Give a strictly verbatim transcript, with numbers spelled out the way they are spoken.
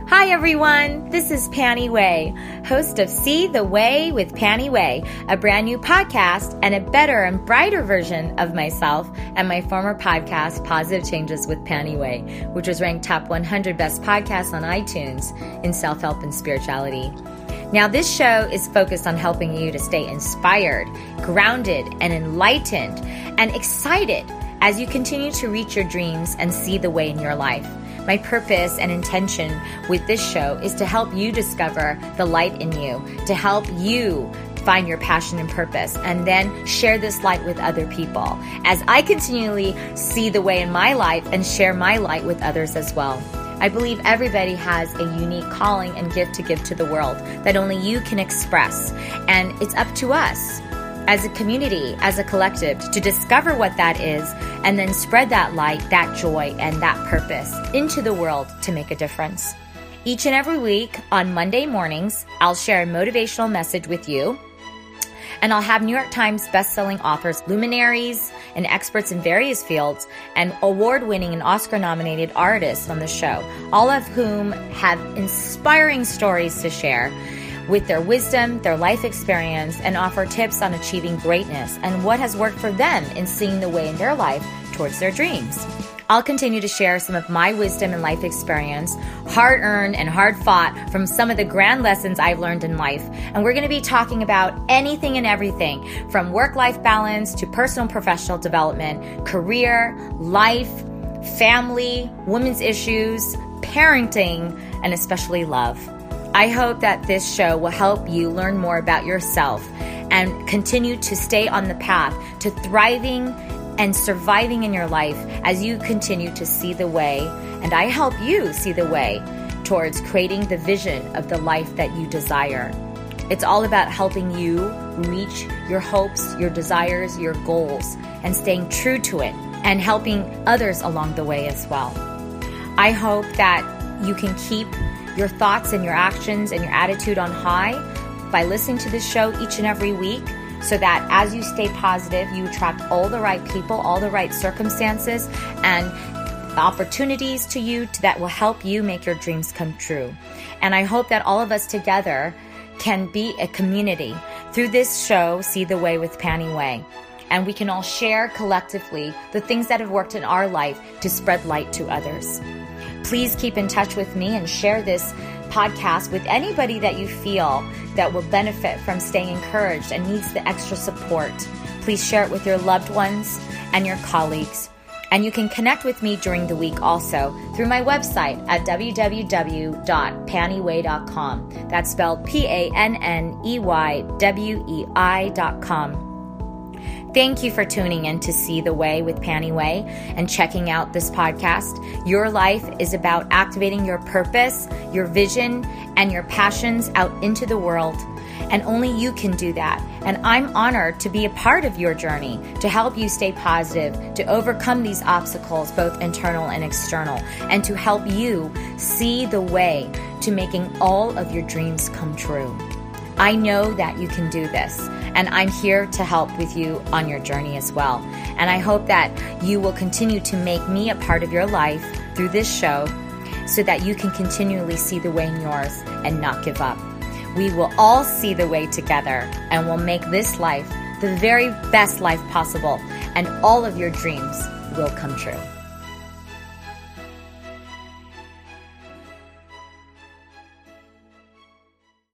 Hi everyone, this is Panny Way, host of See the Way with Panny Way, a brand new podcast and a better and brighter version of myself and my former podcast, Positive Changes with Panny Way, which was ranked top one hundred best podcasts on iTunes in self-help and spirituality. Now, this show is focused on helping you to stay inspired, grounded, and enlightened, and excited as you continue to reach your dreams and see the way in your life. My purpose and intention with this show is to help you discover the light in you, to help you find your passion and purpose, and then share this light with other people as I continually see the way in my life and share my light with others as well. I believe everybody has a unique calling and gift to give to the world that only you can express, and it's up to us as a community, as a collective, to discover what that is and then spread that light, that joy, and that purpose into the world to make a difference. Each and every week on Monday mornings, I'll share a motivational message with you, and I'll have New York Times bestselling authors, luminaries, and experts in various fields, and award-winning and Oscar-nominated artists on the show, all of whom have inspiring stories to share with their wisdom, their life experience, and offer tips on achieving greatness and what has worked for them in seeing the way in their life towards their dreams. I'll continue to share some of my wisdom and life experience, hard-earned and hard-fought from some of the grand lessons I've learned in life. And we're going to be talking about anything and everything from work-life balance to personal and professional development, career, life, family, women's issues, parenting, and especially love. I hope that this show will help you learn more about yourself and continue to stay on the path to thriving and surviving in your life as you continue to see the way, and I help you see the way towards creating the vision of the life that you desire. It's all about helping you reach your hopes, your desires, your goals, and staying true to it and helping others along the way as well. I hope that you can keep your thoughts and your actions and your attitude on high by listening to this show each and every week, so that as you stay positive, you attract all the right people, all the right circumstances, and opportunities to you that will help you make your dreams come true. And I hope that all of us together can be a community through this show, See the Way with Panny Way. And we can all share collectively the things that have worked in our life to spread light to others. Please keep in touch with me and share this podcast with anybody that you feel that will benefit from staying encouraged and needs the extra support. Please share it with your loved ones and your colleagues. And you can connect with me during the week also through my website at w w w dot panny way dot com. That's spelled P A N N E Y W E I dot com. Thank you for tuning in to See the Way with Panny Way and checking out this podcast. Your life is about activating your purpose, your vision, and your passions out into the world. And only you can do that. And I'm honored to be a part of your journey, to help you stay positive, to overcome these obstacles, both internal and external, and to help you see the way to making all of your dreams come true. I know that you can do this, and I'm here to help with you on your journey as well. And I hope that you will continue to make me a part of your life through this show so that you can continually see the way in yours and not give up. We will all see the way together, and we'll make this life the very best life possible, and all of your dreams will come true.